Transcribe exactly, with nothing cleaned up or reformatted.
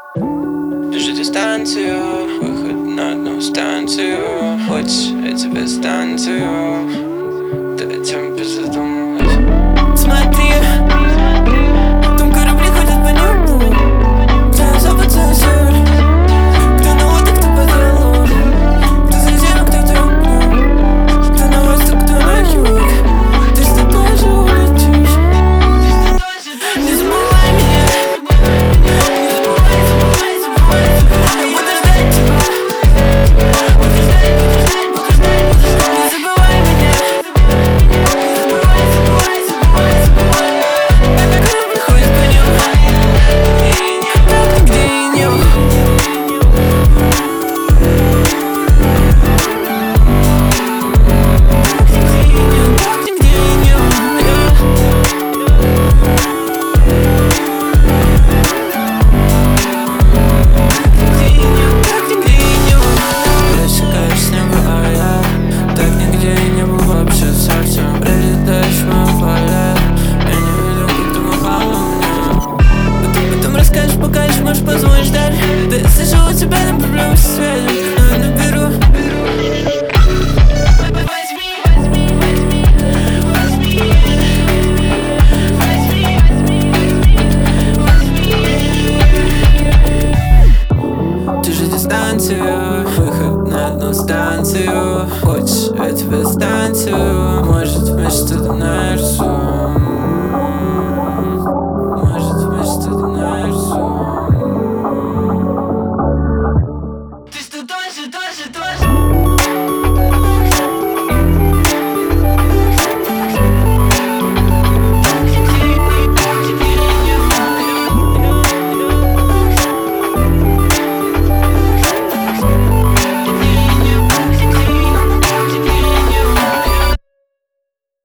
Держи дистанцию, выход на одну станцию. Хочешь, я тебе станцию. Ты о чем задумалась? Смотри, там корабли ходят по небу. Кто запад, кто соль, кто на отдых, кто по делу, кто за зиму, кто тепло, кто на восток, кто на юг. Ты с тобой же улетишь. Не забывай меня, не забывай, забывай, забывай. Я буду ждать тебя, буду ждать, буду ждать, буду ждать, буду ждать. Не забывай меня, не забывай, забывай, забывай, забывай. Этот корабль ходит по небу, так нигде и не было. Можешь позвонить дальше. Да я слышал, у тебя там проблемы со связью. Но я наберу. Возьми, возьми, возьми, возьми, возьми, возьми. Держи дистанцию, выход на одну станцию. Хочешь, я тебе станцию. Может, вместе туда.